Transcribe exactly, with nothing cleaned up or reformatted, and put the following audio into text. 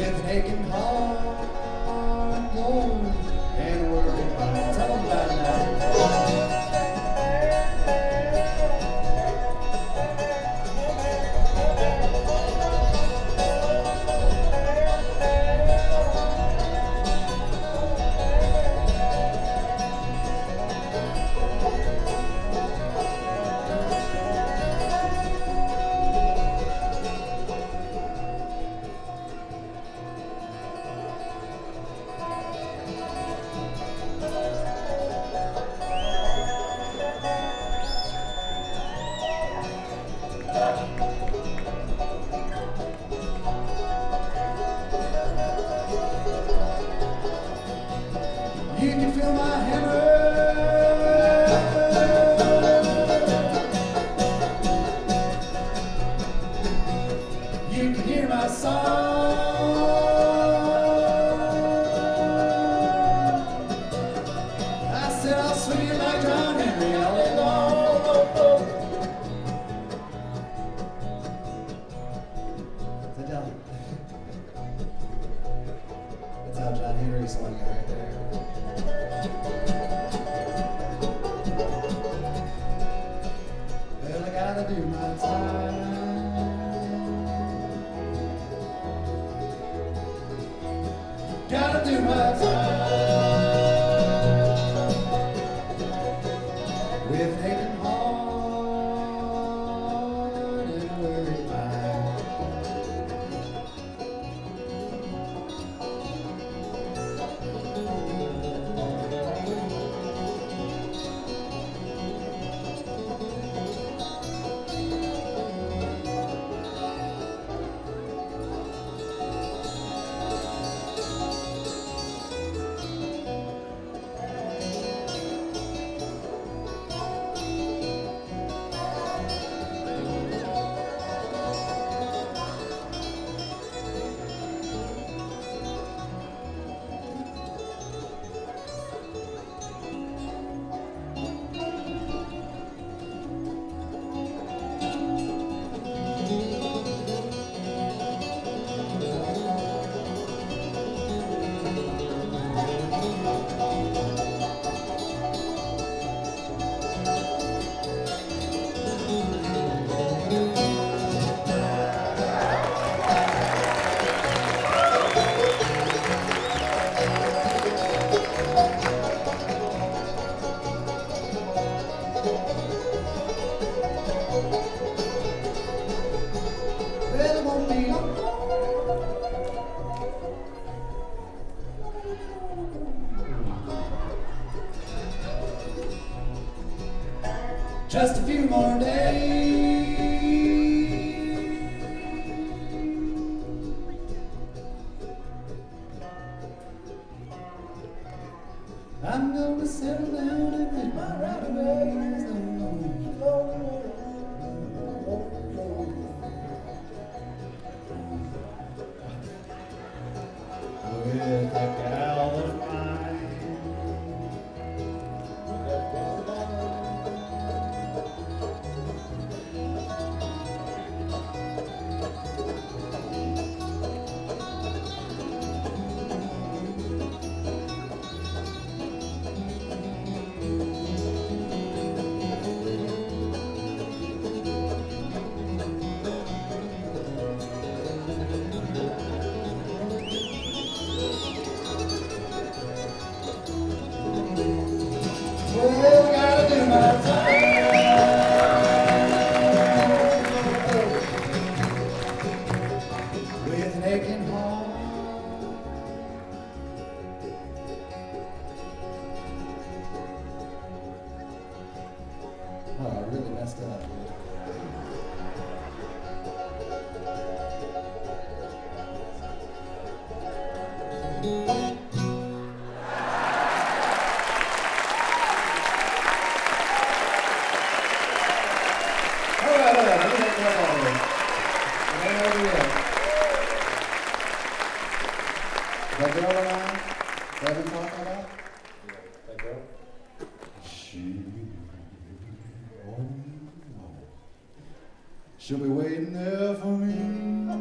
with an aching heart, Lord, and a worried mind. Tell them about it now. You can feel my hammer. You can hear my song. I said I'll swing it like John Henry all day long. Is that down? That's how John Henry swung it right there. Well, I gotta do my time. Gotta do my time. With an aching heart and a worried mind. Well, it won't be long. Just a few more days. I'm gonna settle down and make my right ways. With a gal of mine. Well, gotta do my time. With an aching heart. Oh, I really messed up. All right, all right, let me make that all right. Right over here. That girl and I, that I've been talking about? That girl? She, oh, no. She'll be waiting there for me.